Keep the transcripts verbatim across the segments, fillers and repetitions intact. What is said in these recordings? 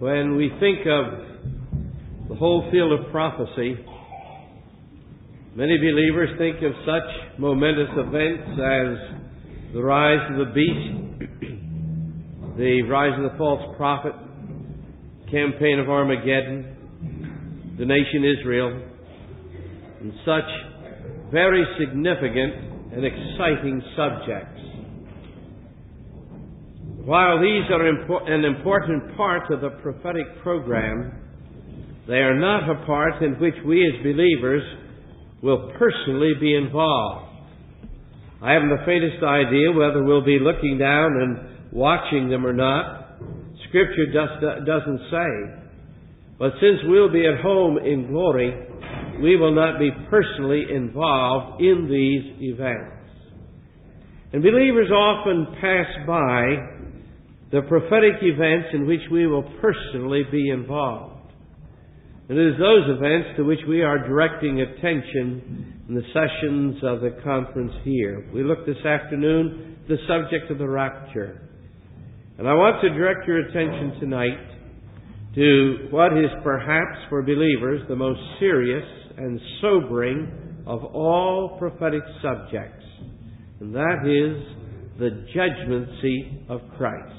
When we think of the whole field of prophecy, many believers think of such momentous events as the rise of the beast, the rise of the false prophet, campaign of Armageddon, the nation Israel, and such very significant and exciting subjects. While these are impor- an important part of the prophetic program, they are not a part in which we as believers will personally be involved. I haven't the faintest idea whether we'll be looking down and watching them or not. Scripture does, doesn't say. But since we'll be at home in glory, we will not be personally involved in these events. And believers often pass by the prophetic events in which we will personally be involved. It is those events to which we are directing attention in the sessions of the conference here. We look this afternoon at the subject of the rapture. And I want to direct your attention tonight to what is perhaps for believers the most serious and sobering of all prophetic subjects. And that is the judgment seat of Christ.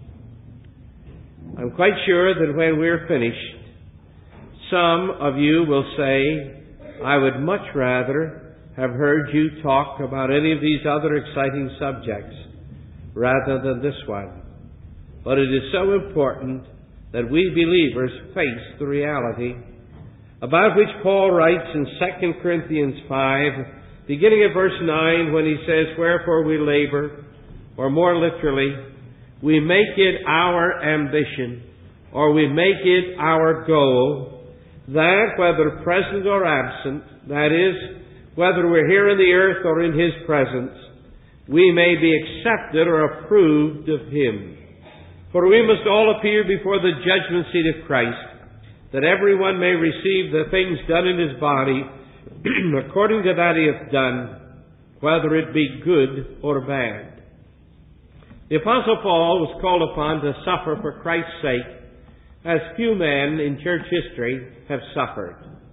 I'm quite sure that when we're finished, some of you will say, I would much rather have heard you talk about any of these other exciting subjects rather than this one. But it is so important that we believers face the reality about which Paul writes in Second Corinthians five, beginning at verse nine, when he says, Wherefore we labor, or more literally, we make it our ambition, or we make it our goal, that whether present or absent, that is, whether we're here in the earth or in His presence, we may be accepted or approved of Him. For we must all appear before the judgment seat of Christ, that everyone may receive the things done in his body according to that he hath done, whether it be good or bad. The Apostle Paul was called upon to suffer for Christ's sake, as few men in church history have suffered.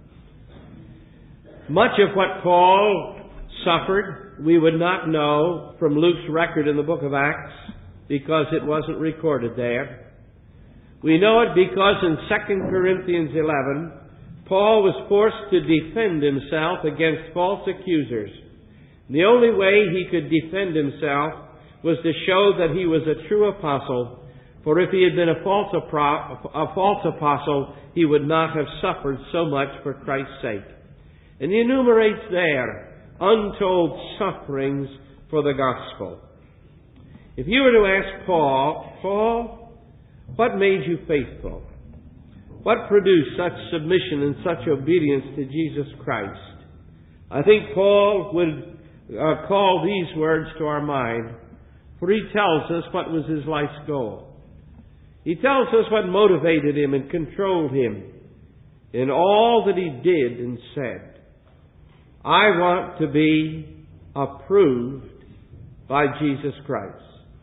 Much of what Paul suffered we would not know from Luke's record in the book of Acts, because it wasn't recorded there. We know it because in Second Corinthians eleven, Paul was forced to defend himself against false accusers. The only way he could defend himself was to show that he was a true apostle, for if he had been a false, a false apostle, he would not have suffered so much for Christ's sake. And he enumerates there untold sufferings for the gospel. If you were to ask Paul, Paul, what made you faithful? What produced such submission and such obedience to Jesus Christ? I think Paul would uh, call these words to our mind, for he tells us what was his life's goal. He tells us what motivated him and controlled him in all that he did and said. I want to be approved by Jesus Christ.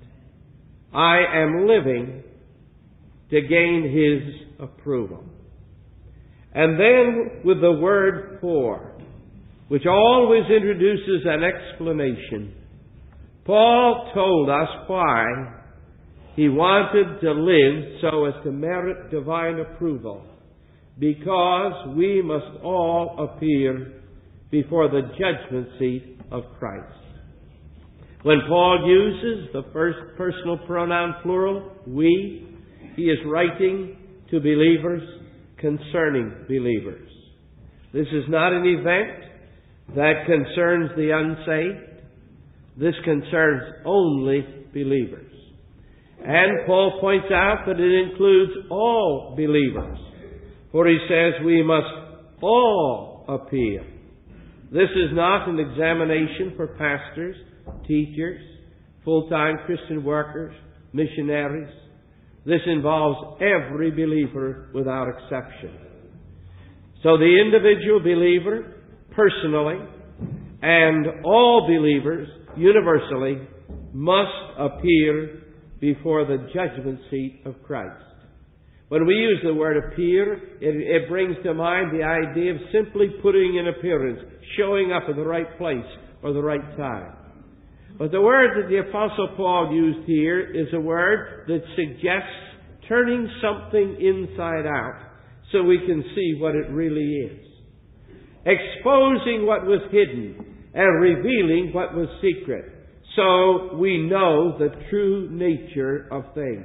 I am living to gain His approval. And then with the word for, which always introduces an explanation, Paul told us why he wanted to live so as to merit divine approval, because we must all appear before the judgment seat of Christ. When Paul uses the first personal pronoun plural, we, he is writing to believers concerning believers. This is not an event that concerns the unsaved. This concerns only believers. And Paul points out that it includes all believers. For he says we must all appear. This is not an examination for pastors, teachers, full-time Christian workers, missionaries. This involves every believer without exception. So the individual believer, personally, and all believers, universally, must appear before the judgment seat of Christ. When we use the word appear, it, it brings to mind the idea of simply putting in appearance, showing up at the right place or the right time. But the word that the Apostle Paul used here is a word that suggests turning something inside out so we can see what it really is. Exposing what was hidden and revealing what was secret, so we know the true nature of things.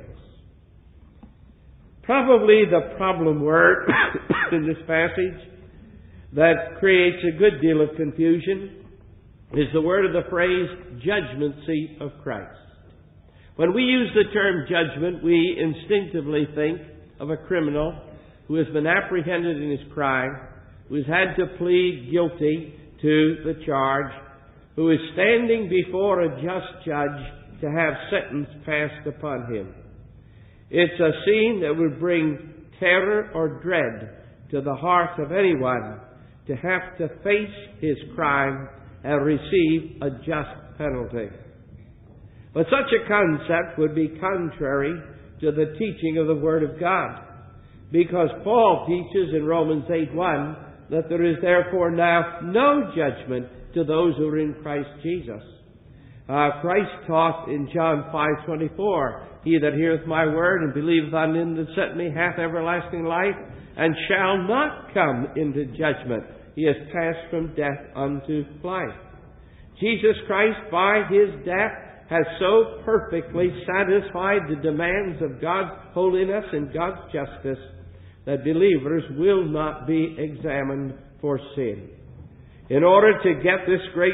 Probably the problem word in this passage that creates a good deal of confusion is the word of the phrase, judgment seat of Christ. When we use the term judgment, we instinctively think of a criminal who has been apprehended in his crime, who has had to plead guilty to the charge, who is standing before a just judge to have sentence passed upon him. It's a scene that would bring terror or dread to the heart of anyone to have to face his crime and receive a just penalty. But such a concept would be contrary to the teaching of the Word of God, because Paul teaches in Romans eight one that there is therefore now no judgment to those who are in Christ Jesus. Uh, Christ taught in John five twenty-four, He that heareth my word and believeth on him that sent me hath everlasting life, and shall not come into judgment. He has passed from death unto life. Jesus Christ, by His death, has so perfectly satisfied the demands of God's holiness and God's justice that believers will not be examined for sin. In order to get this great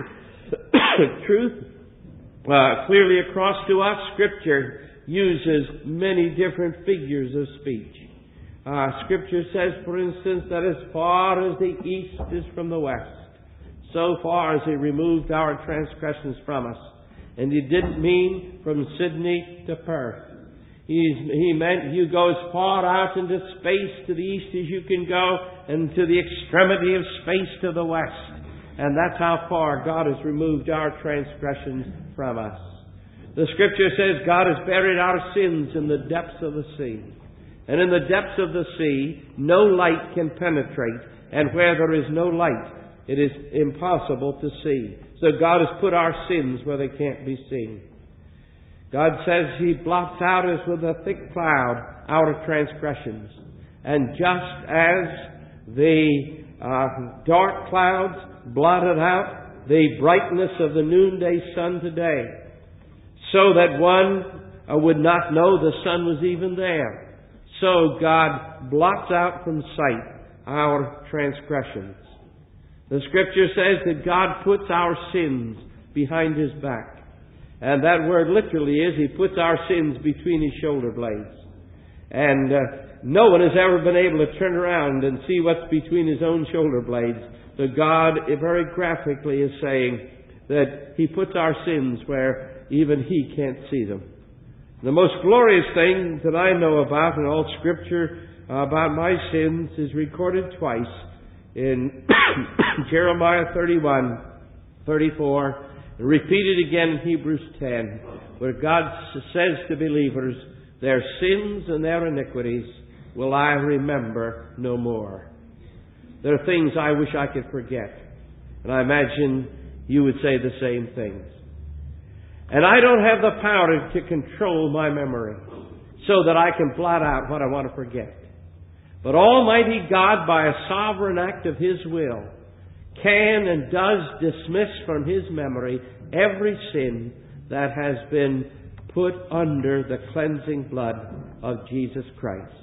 truth uh, clearly across to us, Scripture uses many different figures of speech. Uh, Scripture says, for instance, that as far as the east is from the west, so far as He removed our transgressions from us. And He didn't mean from Sydney to Perth. He's, he meant you go as far out into space to the east as you can go, and to the extremity of space to the west. And that's how far God has removed our transgressions from us. The Scripture says God has buried our sins in the depths of the sea. And in the depths of the sea, no light can penetrate. And where there is no light, it is impossible to see. So God has put our sins where they can't be seen. God says He blots out as with a thick cloud our transgressions. And just as the uh, dark clouds blotted out the brightness of the noonday sun today, so that one uh, would not know the sun was even there, so God blots out from sight our transgressions. The Scripture says that God puts our sins behind His back. And that word literally is, He puts our sins between His shoulder blades. And uh, no one has ever been able to turn around and see what's between his own shoulder blades. So God very graphically is saying that He puts our sins where even He can't see them. The most glorious thing that I know about in all Scripture uh, about my sins is recorded twice in Jeremiah thirty-one, thirty-four, and repeated again in Hebrews ten, where God says to believers, their sins and their iniquities will I remember no more. There are things I wish I could forget, and I imagine you would say the same things. And I don't have the power to control my memory so that I can blot out what I want to forget. But Almighty God, by a sovereign act of His will, can and does dismiss from His memory every sin that has been put under the cleansing blood of Jesus Christ.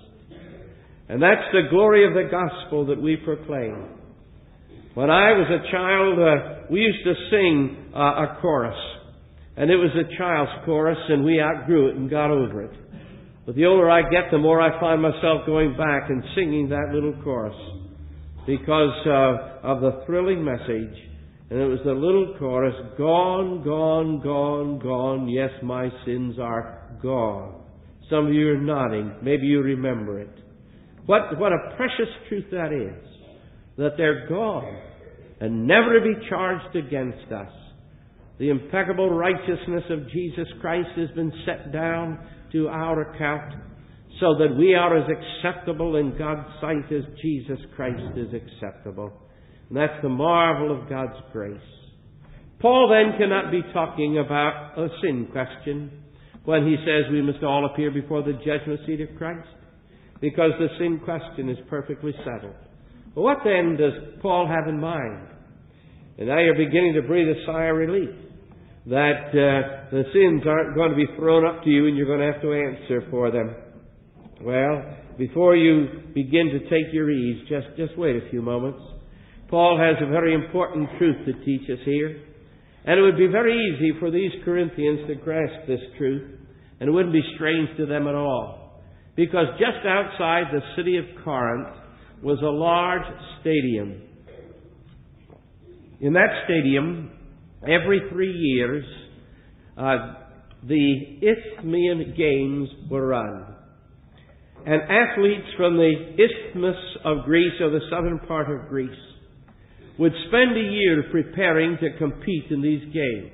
And that's the glory of the gospel that we proclaim. When I was a child, uh, we used to sing uh, a chorus. And it was a child's chorus, and we outgrew it and got over it. But the older I get, the more I find myself going back and singing that little chorus because uh, of the thrilling message. And it was the little chorus, gone, gone, gone, gone, yes, my sins are gone. Some of you are nodding. Maybe you remember it. What, what a precious truth that is, that they're gone and never to be charged against us. The impeccable righteousness of Jesus Christ has been set down to our account so that we are as acceptable in God's sight as Jesus Christ is acceptable. And that's the marvel of God's grace. Paul then cannot be talking about a sin question when he says we must all appear before the judgment seat of Christ, because the sin question is perfectly settled. Well, what then does Paul have in mind? And now you're beginning to breathe a sigh of relief that uh, the sins aren't going to be thrown up to you and you're going to have to answer for them. Well, before you begin to take your ease, just, just wait a few moments. Paul has a very important truth to teach us here. And it would be very easy for these Corinthians to grasp this truth, and it wouldn't be strange to them at all. Because just outside the city of Corinth was a large stadium. In that stadium, every three years, uh, the Isthmian Games were run. And athletes from the Isthmus of Greece, or the southern part of Greece, would spend a year preparing to compete in these games.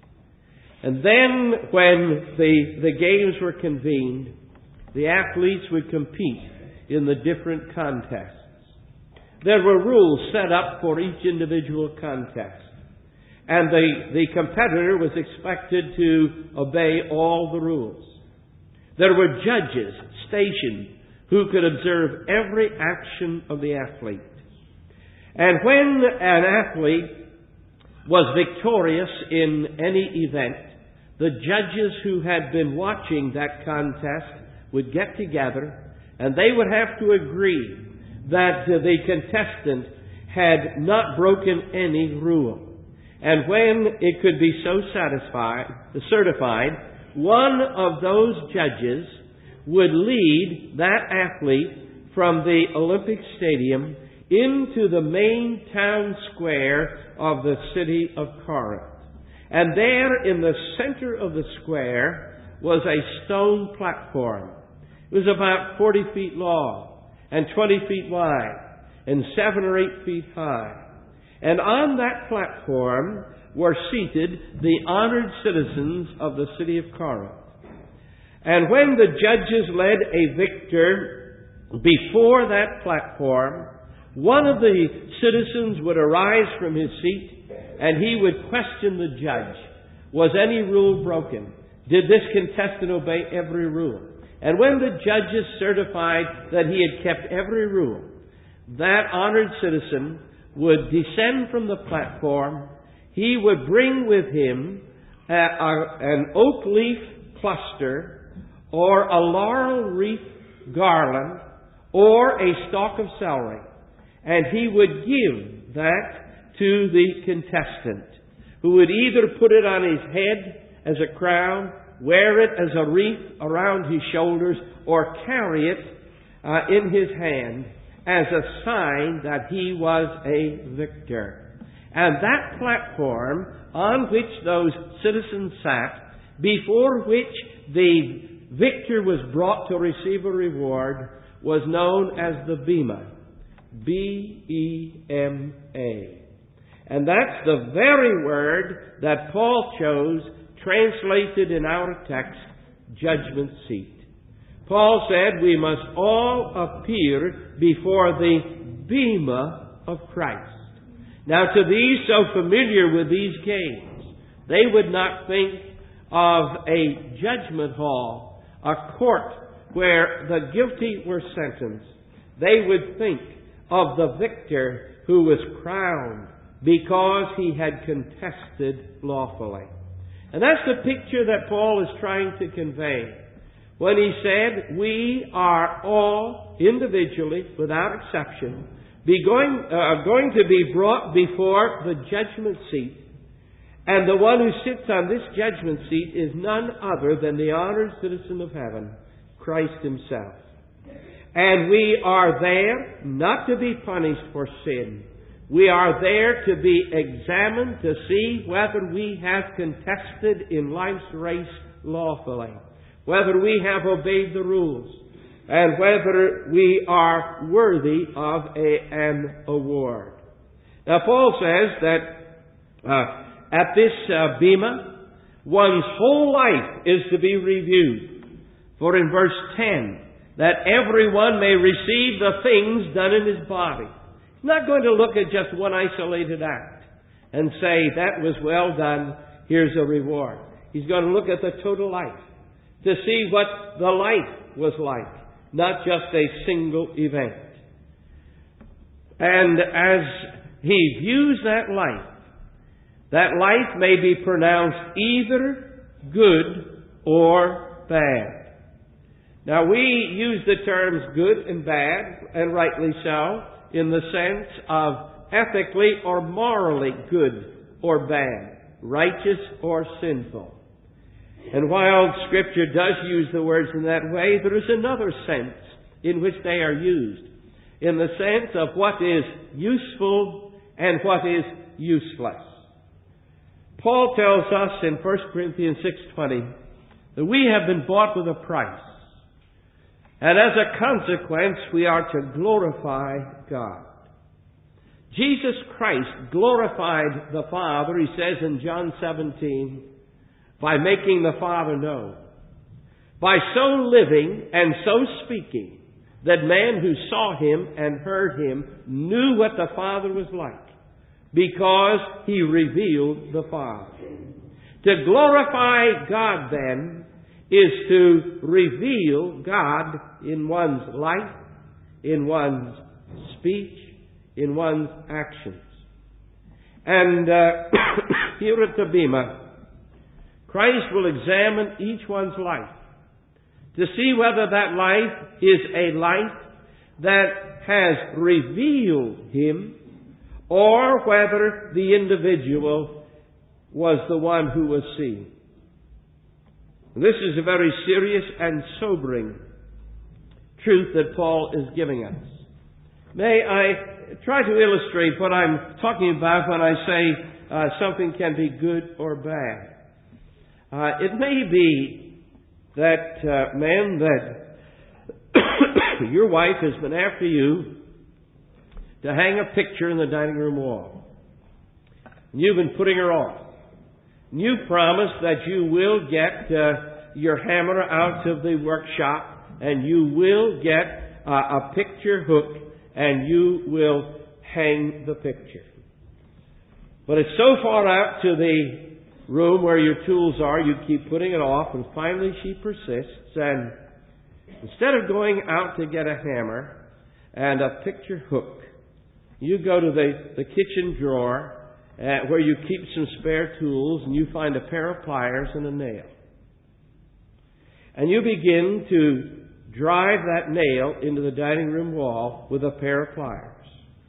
And then when the, the games were convened, the athletes would compete in the different contests. There were rules set up for each individual contest. And the, the competitor was expected to obey all the rules. There were judges stationed who could observe every action of the athlete. And when an athlete was victorious in any event, the judges who had been watching that contest would get together and they would have to agree that the contestant had not broken any rule. And when it could be so satisfied, certified, one of those judges would lead that athlete from the Olympic Stadium into the main town square of the city of Corinth. And there in the center of the square was a stone platform. It was about forty feet long and twenty feet wide and seven or eight feet high. And on that platform were seated the honored citizens of the city of Corinth. And when the judges led a victor before that platform, one of the citizens would arise from his seat and he would question the judge. Was any rule broken? Did this contestant obey every rule? And when the judges certified that he had kept every rule, that honored citizen would descend from the platform. He would bring with him a, a, an oak leaf cluster or a laurel wreath garland or a stalk of celery. And he would give that to the contestant, who would either put it on his head as a crown, wear it as a wreath around his shoulders, or carry it uh, in his hand as a sign that he was a victor. And that platform on which those citizens sat, before which the victor was brought to receive a reward, was known as the Bema. B E M A. And that's the very word that Paul chose, translated in our text, judgment seat. Paul said we must all appear before the Bema of Christ. Now, to these so familiar with these games, they would not think of a judgment hall, a court where the guilty were sentenced. They would think of the victor who was crowned because he had contested lawfully. And that's the picture that Paul is trying to convey when he said we are all individually, without exception, be going, uh, going to be brought before the judgment seat. And the one who sits on this judgment seat is none other than the honored citizen of heaven, Christ himself. And we are there not to be punished for sin. We are there to be examined to see whether we have contested in life's race lawfully, whether we have obeyed the rules, and whether we are worthy of a, an award. Now, Paul says that uh, at this uh, Bema, one's whole life is to be reviewed. For in verse ten, that everyone may receive the things done in his body. He's not going to look at just one isolated act and say, that was well done, here's a reward. He's going to look at the total life to see what the life was like, not just a single event. And as he views that life, that life may be pronounced either good or bad. Now, we use the terms good and bad, and rightly so, in the sense of ethically or morally good or bad, righteous or sinful. And while Scripture does use the words in that way, there is another sense in which they are used, in the sense of what is useful and what is useless. Paul tells us in First Corinthians six twenty that we have been bought with a price. And as a consequence, we are to glorify God. Jesus Christ glorified the Father, he says in John seventeen, by making the Father known. By so living and so speaking that man who saw him and heard him knew what the Father was like, because he revealed the Father. To glorify God, then, is to reveal God in one's life, in one's speech, in one's actions. And uh, here at the Bema, Christ will examine each one's life to see whether that life is a life that has revealed Him, or whether the individual was the one who was seen. This is a very serious and sobering truth that Paul is giving us. May I try to illustrate what I'm talking about when I say uh, something can be good or bad. Uh, it may be that, uh, man, that your wife has been after you to hang a picture in the dining room wall. And you've been putting her off. And you've promised that you will get uh, your hammer out of the workshop, and you will get uh, a picture hook, and you will hang the picture. But it's so far out to the room where your tools are, you keep putting it off, and finally she persists, and instead of going out to get a hammer and a picture hook, you go to the, the kitchen drawer uh, where you keep some spare tools, and you find a pair of pliers and a nail. And you begin to drive that nail into the dining room wall with a pair of pliers.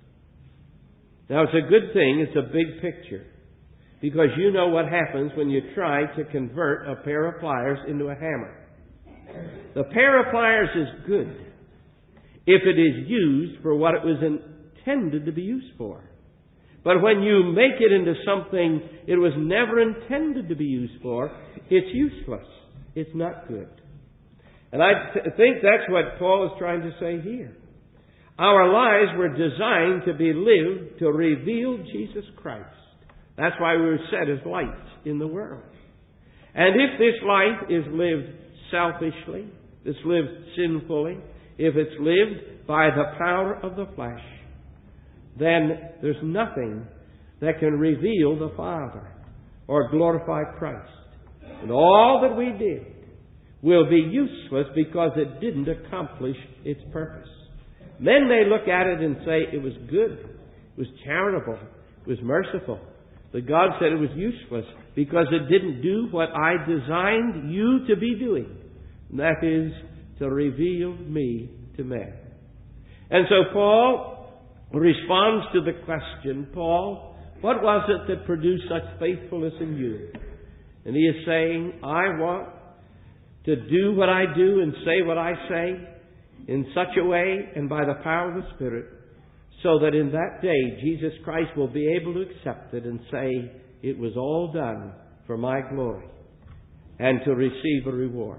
Now, it's a good thing, it's a big picture, because you know what happens when you try to convert a pair of pliers into a hammer. The pair of pliers is good if it is used for what it was intended to be used for. But when you make it into something it was never intended to be used for, it's useless. It's not good. And I th- think that's what Paul is trying to say here. Our lives were designed to be lived to reveal Jesus Christ. That's why we were set as lights in the world. And if this life is lived selfishly, it's lived sinfully, if it's lived by the power of the flesh, then there's nothing that can reveal the Father or glorify Christ. And all that we did will be useless because it didn't accomplish its purpose. Men may look at it and say it was good, it was charitable, it was merciful. But God said it was useless because it didn't do what I designed you to be doing. And that is to reveal me to man. And so Paul responds to the question, Paul, what was it that produced such faithfulness in you? And he is saying, I want to do what I do and say what I say in such a way and by the power of the Spirit, so that in that day Jesus Christ will be able to accept it and say, it was all done for my glory, and to receive a reward.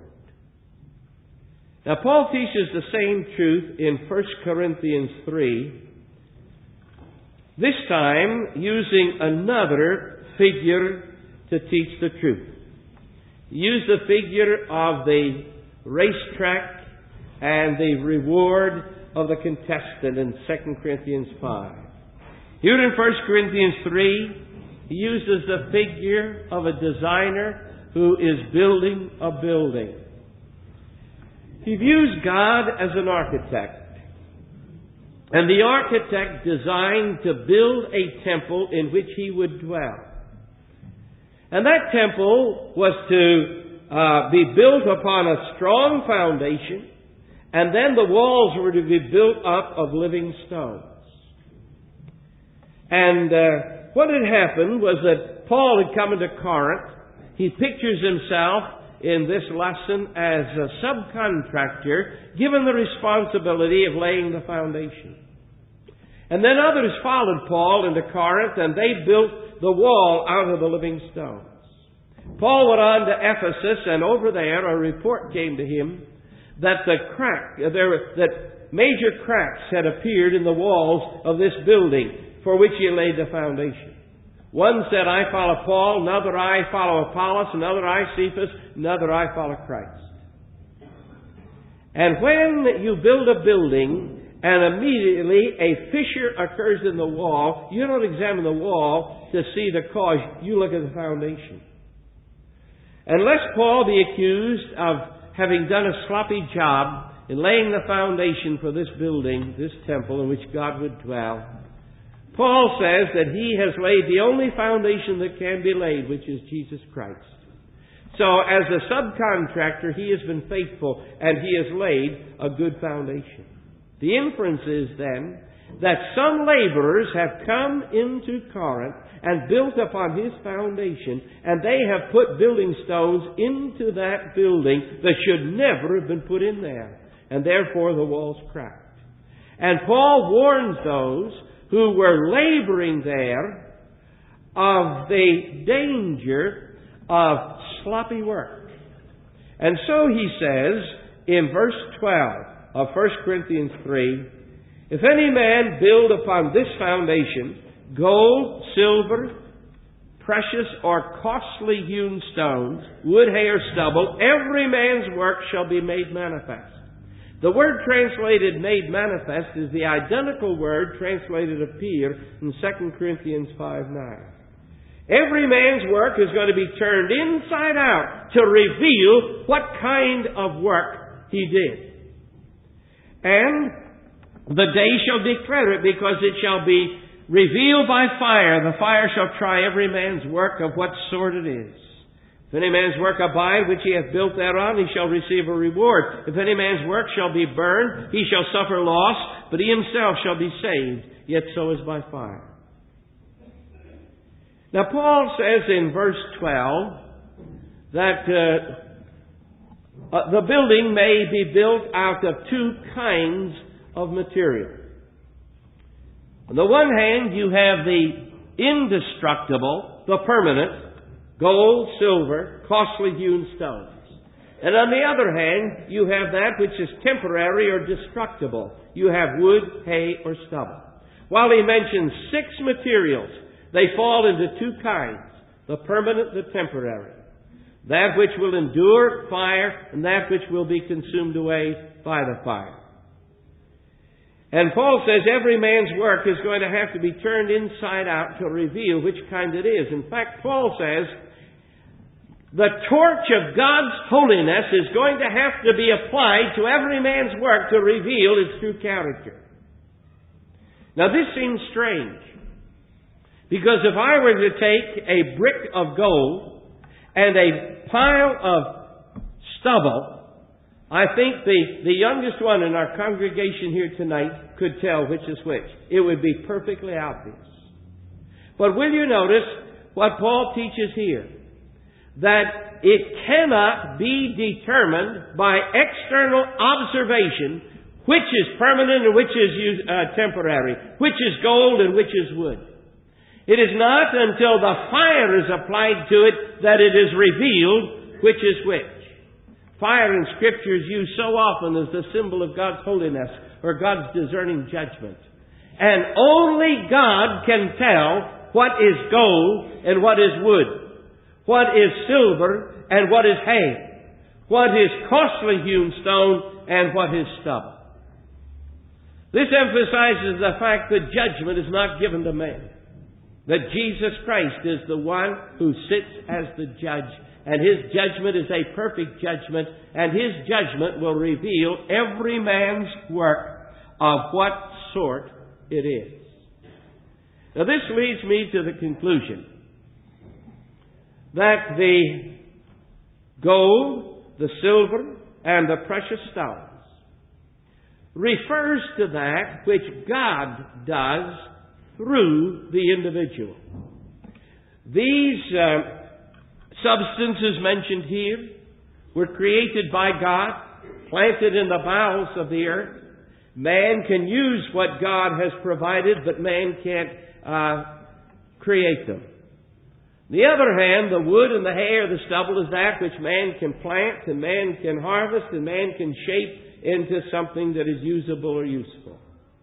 Now Paul teaches the same truth in First Corinthians three, this time using another figure to teach the truth. He used the figure of the racetrack and the reward of the contestant in Second Corinthians five. Here in First Corinthians three, he uses the figure of a designer who is building a building. He views God as an architect. And the architect designed to build a temple in which he would dwell. And that temple was to uh, be built upon a strong foundation, and then the walls were to be built up of living stones. And uh, what had happened was that Paul had come into Corinth. He pictures himself in this lesson as a subcontractor given the responsibility of laying the foundation. And then others followed Paul into Corinth, and they built the wall out of the living stones. Paul went on to Ephesus, and over there a report came to him that the crack, there, that major cracks had appeared in the walls of this building for which he laid the foundation. One said, "I follow Paul," another, "I follow Apollos," another, "I Cephas," another, "I follow Christ." And when you build a building and immediately a fissure occurs in the wall, you don't examine the wall to see the cause. You look at the foundation. Unless Paul be accused of having done a sloppy job in laying the foundation for this building, this temple in which God would dwell, Paul says that he has laid the only foundation that can be laid, which is Jesus Christ. So as a subcontractor, he has been faithful, and he has laid a good foundation. The inference is then that some laborers have come into Corinth and built upon his foundation, and they have put building stones into that building that should never have been put in there, and therefore the walls cracked. And Paul warns those who were laboring there of the danger of sloppy work. And so he says in verse twelve of First Corinthians three, "If any man build upon this foundation gold, silver, precious or costly hewn stones, wood, hay, or stubble, every man's work shall be made manifest." The word translated "made manifest" is the identical word translated "appear" in Second Corinthians five nine. Every man's work is going to be turned inside out to reveal what kind of work he did. And the day shall declare it, because it shall be revealed by fire. The fire shall try every man's work of what sort it is. If any man's work abide, which he hath built thereon, he shall receive a reward. If any man's work shall be burned, he shall suffer loss, but he himself shall be saved, yet so is by fire. Now Paul says in verse twelve that uh, uh, the building may be built out of two kinds of material. On the one hand, you have the indestructible, the permanent, gold, silver, costly hewn stones. And on the other hand, you have that which is temporary or destructible. You have wood, hay, or stubble. While he mentions six materials, they fall into two kinds: the permanent, the temporary. That which will endure fire, and that which will be consumed away by the fire. And Paul says every man's work is going to have to be turned inside out to reveal which kind it is. In fact, Paul says the torch of God's holiness is going to have to be applied to every man's work to reveal its true character. Now this seems strange, because if I were to take a brick of gold and a pile of stubble, I think the, the youngest one in our congregation here tonight could tell which is which. It would be perfectly obvious. But will you notice what Paul teaches here? That it cannot be determined by external observation which is permanent and which is uh, temporary, which is gold and which is wood. It is not until the fire is applied to it that it is revealed which is which. Fire in Scripture is used so often as the symbol of God's holiness or God's discerning judgment. And only God can tell what is gold and what is wood, what is silver and what is hay, what is costly hewn stone and what is stubble. This emphasizes the fact that judgment is not given to man. That Jesus Christ is the one who sits as the judge, and His judgment is a perfect judgment, and His judgment will reveal every man's work of what sort it is. Now this leads me to the conclusion that the gold, the silver, and the precious stones refers to that which God does through the individual. These uh, substances mentioned here were created by God, planted in the bowels of the earth. Man can use what God has provided, but man can't uh, create them. On the other hand, the wood and the hair, the stubble is that which man can plant, and man can harvest, and man can shape into something that is usable or useful.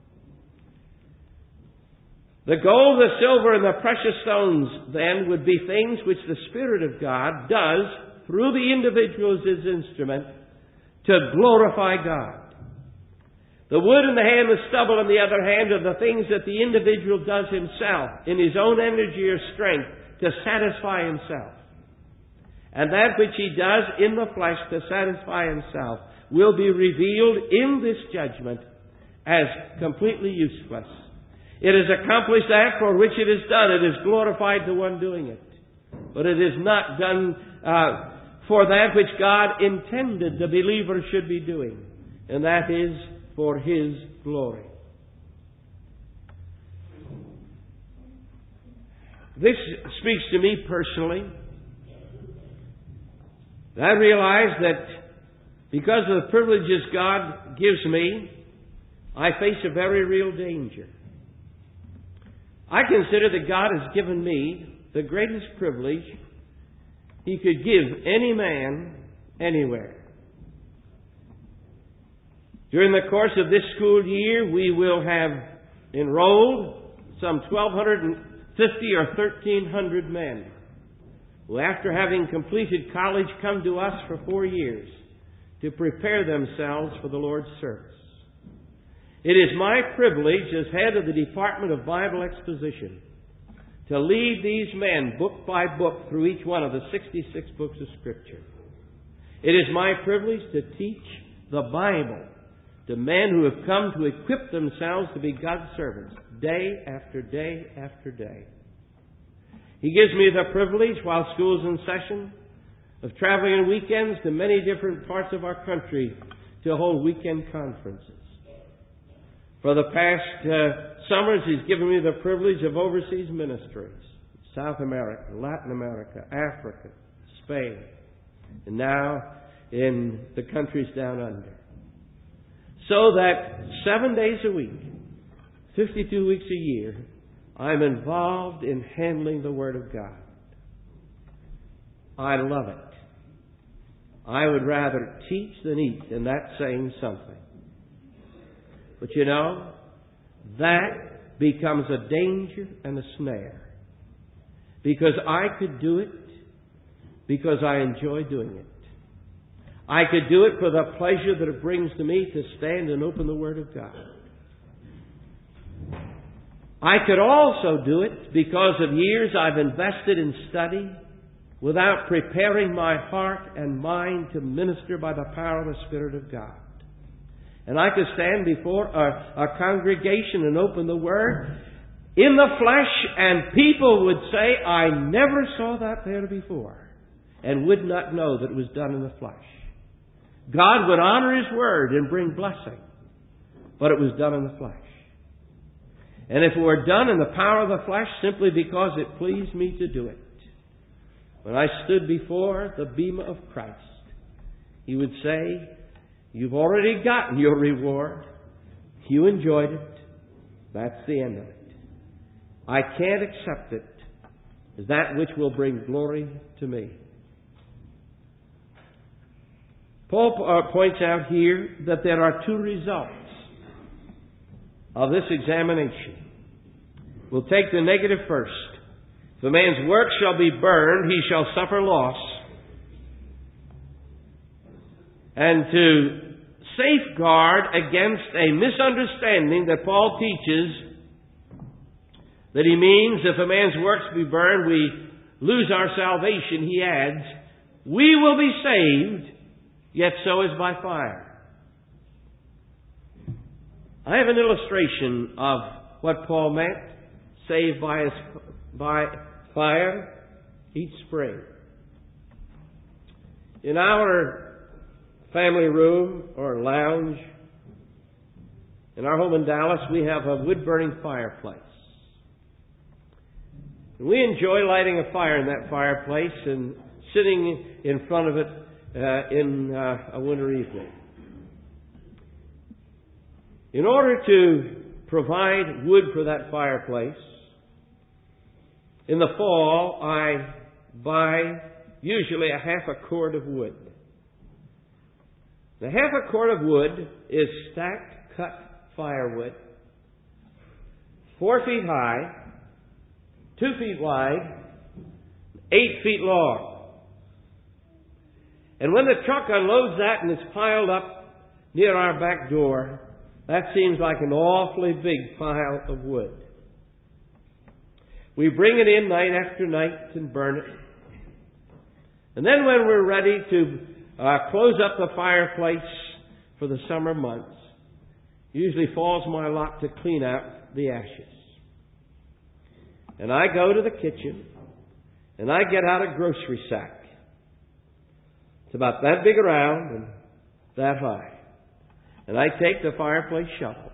The gold, the silver, and the precious stones, then, would be things which the Spirit of God does through the individual as His instrument to glorify God. The wood and the hair and the stubble, on the other hand, are the things that the individual does himself in his own energy or strength to satisfy himself. And that which he does in the flesh to satisfy himself will be revealed in this judgment as completely useless. It has accomplished that for which it is done. It has glorified the one doing it. But it is not done uh, for that which God intended the believer should be doing. And that is for His glory. This speaks to me personally. I realize that because of the privileges God gives me, I face a very real danger. I consider that God has given me the greatest privilege He could give any man anywhere. During the course of this school year, we will have enrolled some twelve fifty or thirteen hundred men who, after having completed college, come to us for four years to prepare themselves for the Lord's service. It is my privilege as head of the Department of Bible Exposition to lead these men book by book through each one of the sixty-six books of Scripture. It is my privilege to teach the Bible to men who have come to equip themselves to be God's servants day after day after day. He gives me the privilege, while school's in session, of traveling on weekends to many different parts of our country to hold weekend conferences. For the past uh, summers, He's given me the privilege of overseas ministries. South America, Latin America, Africa, Spain, and now in the countries down under. So that seven days a week, fifty-two weeks a year, I'm involved in handling the Word of God. I love it. I would rather teach than eat, and that's saying something. But you know, that becomes a danger and a snare. Because I could do it because I enjoy doing it. I could do it for the pleasure that it brings to me to stand and open the Word of God. I could also do it because of years I've invested in study without preparing my heart and mind to minister by the power of the Spirit of God. And I could stand before a, a congregation and open the Word in the flesh, and people would say, I never saw that there before, and would not know that it was done in the flesh. God would honor His Word and bring blessing, but it was done in the flesh. And if it were done in the power of the flesh simply because it pleased me to do it, when I stood before the bema of Christ, He would say, you've already gotten your reward. You enjoyed it. That's the end of it. I can't accept it as that which will bring glory to me. Paul uh, points out here that there are two results of this examination. We'll take the negative first. If a man's work shall be burned, he shall suffer loss. and to safeguard against a misunderstanding that Paul teaches that he means if a man's works be burned, we lose our salvation, he adds, we will be saved, yet so is by fire. I have an illustration of what Paul meant, saved by, his, by fire each spring. In our family room or lounge, in our home in Dallas, we have a wood-burning fireplace. And we enjoy lighting a fire in that fireplace and sitting in front of it uh, in uh, a winter evening. In order to provide wood for that fireplace, in the fall I buy usually a half a cord of wood. The half a cord of wood is stacked cut firewood, four feet high, two feet wide, eight feet long. And when the truck unloads that and it's piled up near our back door, that seems like an awfully big pile of wood. We bring it in night after night and burn it. And then when we're ready to uh, close up the fireplace for the summer months, usually falls my lot to clean out the ashes. And I go to the kitchen and I get out a grocery sack. It's about that big around and that high. And I take the fireplace shovel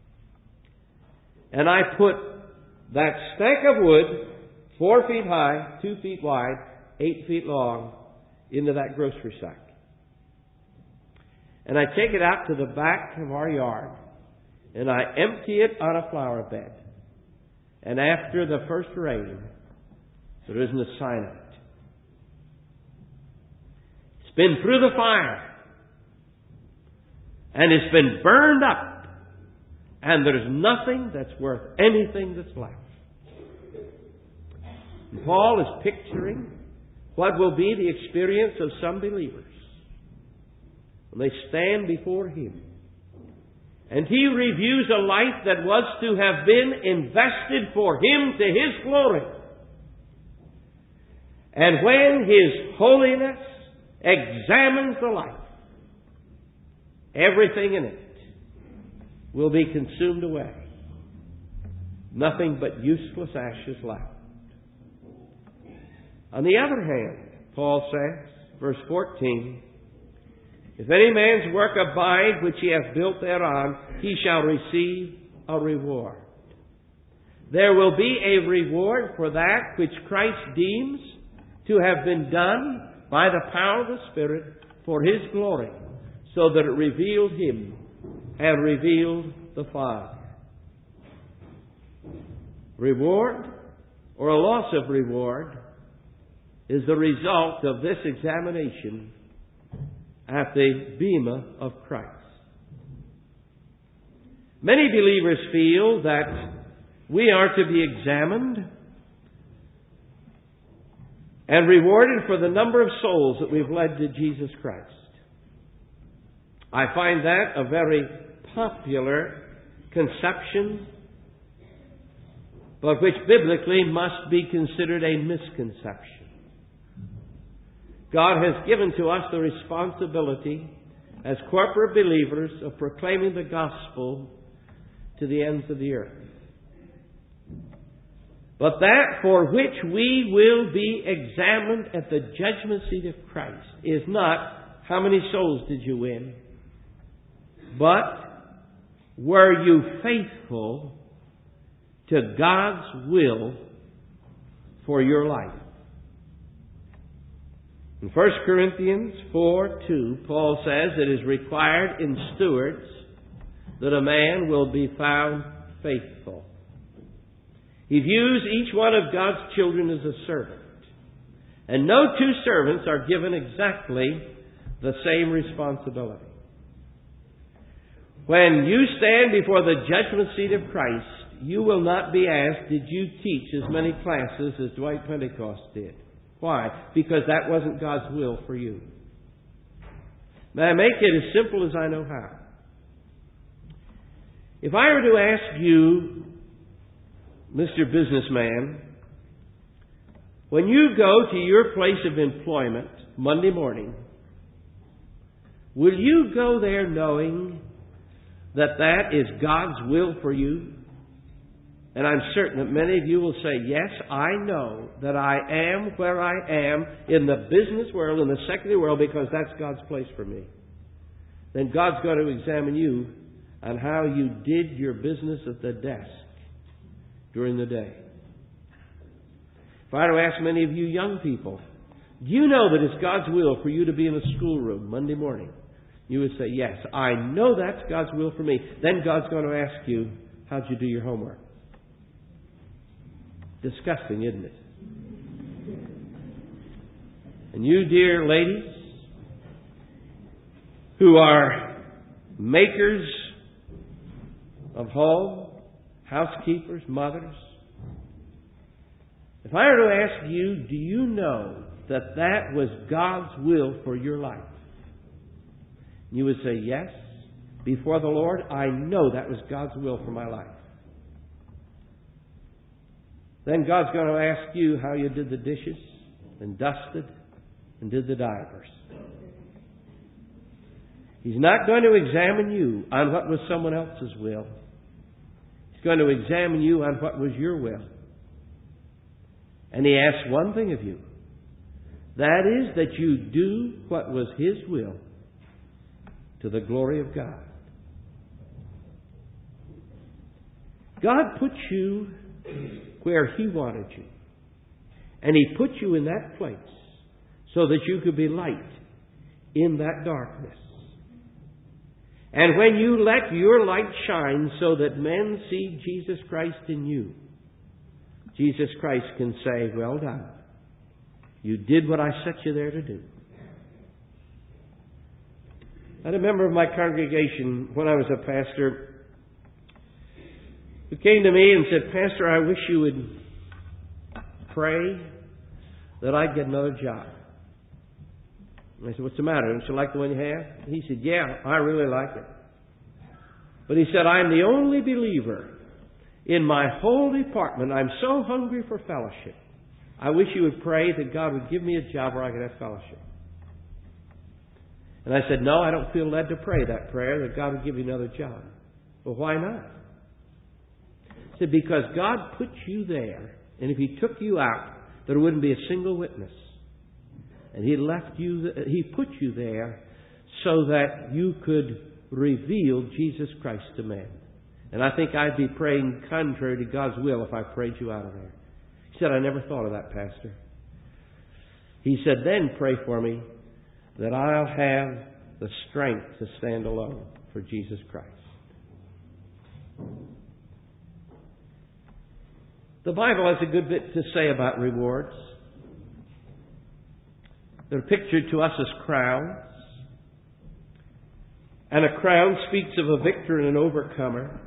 and I put that stack of wood, four feet high, two feet wide, eight feet long, into that grocery sack. And I take it out to the back of our yard and I empty it on a flower bed. And after the first rain, there isn't a sign of it. It's been through the fire. And it's been burned up. And there's nothing that's worth anything that's left. And Paul is picturing what will be the experience of some believers when they stand before Him. And He reviews a life that was to have been invested for Him to His glory. And when His holiness examines the life, everything in it will be consumed away. Nothing but useless ashes left. On the other hand, Paul says, verse fourteen, if any man's work abide which he hath built thereon, he shall receive a reward. There will be a reward for that which Christ deems to have been done by the power of the Spirit for His glory, so that it revealed Him and revealed the Father. Reward, or a loss of reward, is the result of this examination at the bema of Christ. Many believers feel that we are to be examined and rewarded for the number of souls that we've led to Jesus Christ. I find that a very popular conception, but which biblically must be considered a misconception. God has given to us the responsibility as corporate believers of proclaiming the gospel to the ends of the earth. But that for which we will be examined at the judgment seat of Christ is not how many souls did you win, but were you faithful to God's will for your life? In First Corinthians four two, Paul says it is required in stewards that a man will be found faithful. He views each one of God's children as a servant. And no two servants are given exactly the same responsibility. When you stand before the judgment seat of Christ, you will not be asked, did you teach as many classes as Dwight Pentecost did? Why? Because that wasn't God's will for you. May I make it as simple as I know how? If I were to ask you, Mister Businessman, when you go to your place of employment Monday morning, will you go there knowing that that is God's will for you? And I'm certain that many of you will say, yes, I know that I am where I am in the business world, in the secular world, because that's God's place for me. Then God's going to examine you on how you did your business at the desk during the day. If I were to ask many of you young people, do you know that it's God's will for you to be in a schoolroom Monday morning? You would say, yes, I know that's God's will for me. Then God's going to ask you, how'd you do your homework? Disgusting, isn't it? And you, dear ladies, who are makers of home, housekeepers, mothers, if I were to ask you, do you know that that was God's will for your life? You would say, yes, before the Lord, I know that was God's will for my life. Then God's going to ask you how you did the dishes and dusted and did the diapers. He's not going to examine you on what was someone else's will. He's going to examine you on what was your will. And He asks one thing of you. That is that you do what was His will to the glory of God. God put you where He wanted you. And He put you in that place so that you could be light in that darkness. And when you let your light shine so that men see Jesus Christ in you, Jesus Christ can say, well done. You did what I set you there to do. I had a member of my congregation when I was a pastor who came to me and said, Pastor, I wish you would pray that I'd get another job. And I said, what's the matter? Don't you like the one you have? He said, yeah, I really like it. But he said, I'm the only believer in my whole department. I'm so hungry for fellowship. I wish you would pray that God would give me a job where I could have fellowship. And I said, no, I don't feel led to pray that prayer, that God would give you another job. Well, why not? He said, because God put you there, and if He took you out, there wouldn't be a single witness. And He left you, He put you there so that you could reveal Jesus Christ to man. And I think I'd be praying contrary to God's will if I prayed you out of there. He said, I never thought of that, Pastor. He said, then pray for me that I'll have the strength to stand alone for Jesus Christ. The Bible has a good bit to say about rewards. They're pictured to us as crowns. And a crown speaks of a victor and an overcomer.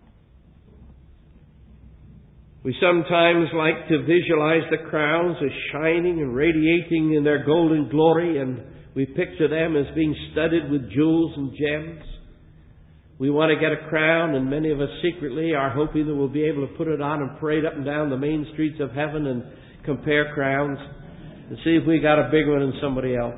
We sometimes like to visualize the crowns as shining and radiating in their golden glory, and we picture them as being studded with jewels and gems. We want to get a crown, and many of us secretly are hoping that we'll be able to put it on and parade up and down the main streets of heaven and compare crowns and see if we got a bigger one than somebody else.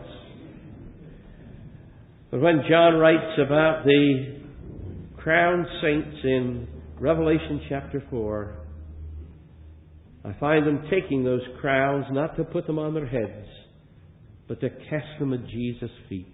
But when John writes about the crowned saints in Revelation chapter four, I find them taking those crowns not to put them on their heads, but to cast them at Jesus' feet.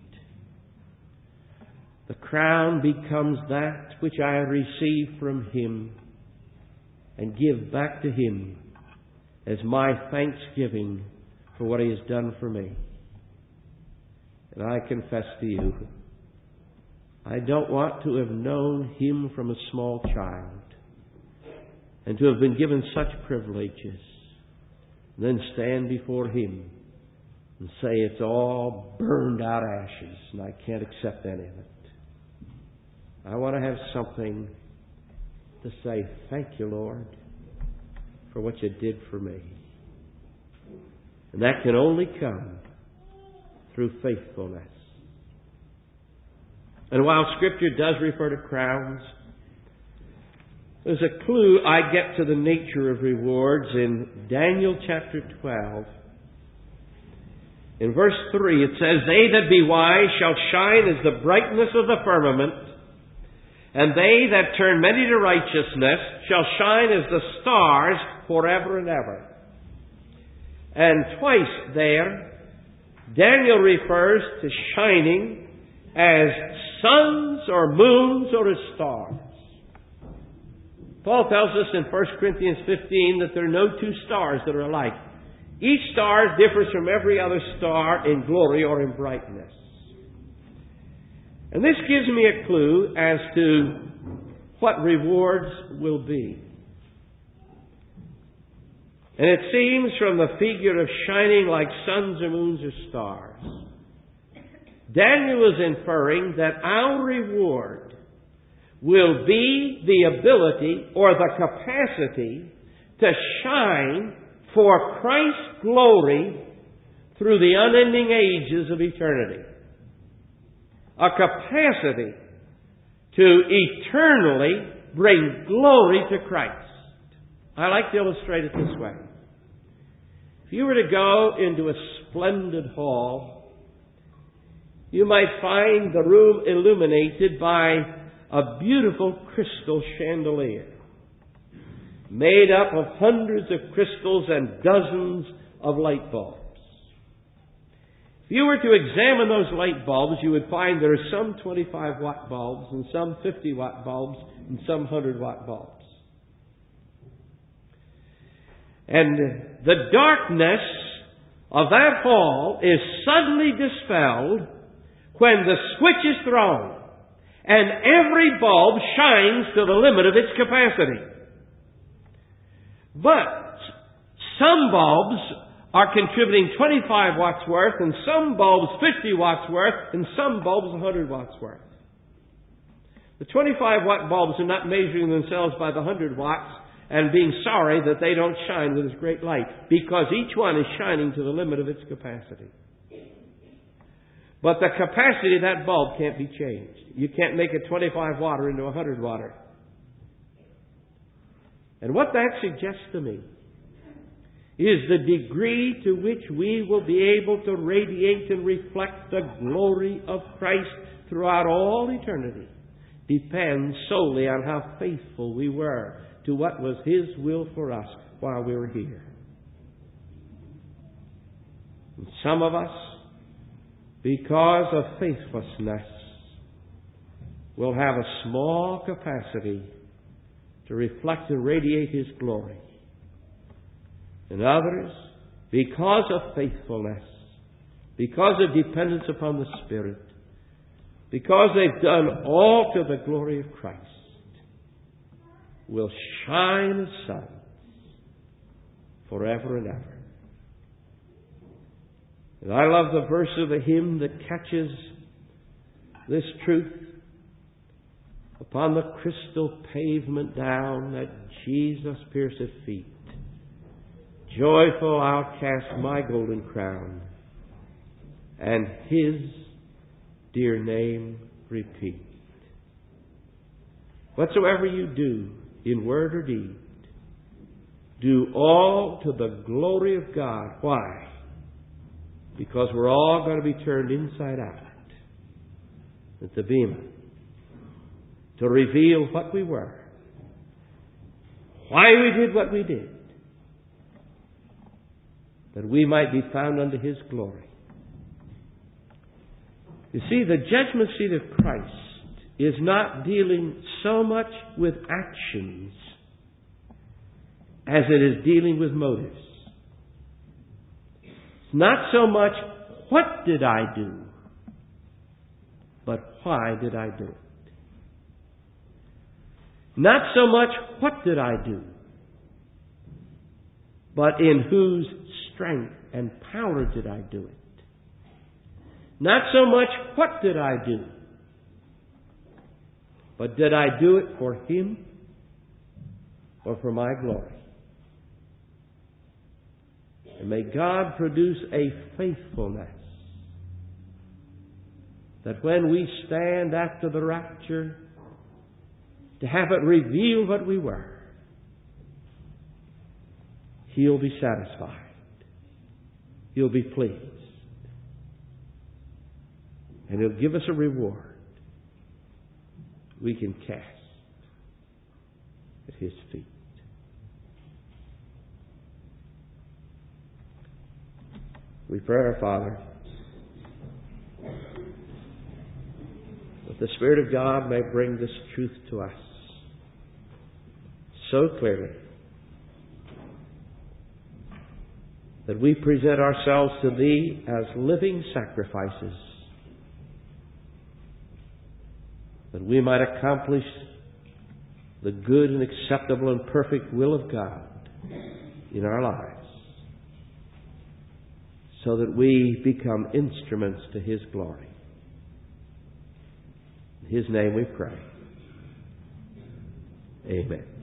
The crown becomes that which I receive from Him and give back to Him as my thanksgiving for what He has done for me. And I confess to you, I don't want to have known Him from a small child and to have been given such privileges, and then stand before Him and say it's all burned out ashes and I can't accept any of it. I want to have something to say, thank you, Lord, for what you did for me. And that can only come through faithfulness. And while Scripture does refer to crowns, there's a clue I get to the nature of rewards in Daniel chapter twelve. In verse three it says, "They that be wise shall shine as the brightness of the firmament, and they that turn many to righteousness shall shine as the stars forever and ever." And twice there, Daniel refers to shining as suns or moons or as stars. Paul tells us in First Corinthians fifteen that there are no two stars that are alike. Each star differs from every other star in glory or in brightness. And this gives me a clue as to what rewards will be. And it seems from the figure of shining like suns or moons or stars, Daniel is inferring that our reward will be the ability or the capacity to shine for Christ's glory through the unending ages of eternity. A capacity to eternally bring glory to Christ. I like to illustrate it this way. If you were to go into a splendid hall, you might find the room illuminated by a beautiful crystal chandelier, made up of hundreds of crystals and dozens of light bulbs. If you were to examine those light bulbs, you would find there are some twenty-five watt bulbs and some fifty watt bulbs and some one hundred watt bulbs. And the darkness of that hall is suddenly dispelled when the switch is thrown and every bulb shines to the limit of its capacity. But some bulbs are contributing twenty-five watts worth, and some bulbs fifty watts worth, and some bulbs one hundred watts worth. The twenty-five watt bulbs are not measuring themselves by the one hundred watts and being sorry that they don't shine with as great light, because each one is shining to the limit of its capacity. But the capacity of that bulb can't be changed. You can't make a twenty-five watter into a one hundred watter. And what that suggests to me is the degree to which we will be able to radiate and reflect the glory of Christ throughout all eternity depends solely on how faithful we were to what was His will for us while we were here. And some of us, because of faithlessness, will have a small capacity to reflect and radiate His glory. And others, because of faithfulness, because of dependence upon the Spirit, because they've done all to the glory of Christ, will shine as suns forever and ever. And I love the verse of the hymn that catches this truth. Upon the crystal pavement down at Jesus' pierced feet, joyful I'll cast my golden crown, and His dear name repeat. Whatsoever you do, in word or deed, do all to the glory of God. Why? Because we're all going to be turned inside out at the Bema to reveal what we were, why we did what we did, that we might be found unto His glory. You see, the judgment seat of Christ is not dealing so much with actions as it is dealing with motives. It's not so much, what did I do, but why did I do it? Not so much, what did I do, but in whose strength and power did I do it? Not so much, what did I do, but did I do it for Him or for my glory? And may God produce a faithfulness that when we stand after the rapture, to have it reveal what we were, He'll be satisfied. He'll be pleased. And He'll give us a reward we can cast at His feet. We pray, our Father, that the Spirit of God may bring this truth to us so clearly that we present ourselves to Thee as living sacrifices, that we might accomplish the good and acceptable and perfect will of God in our lives, so that we become instruments to His glory. In His name we pray. Amen.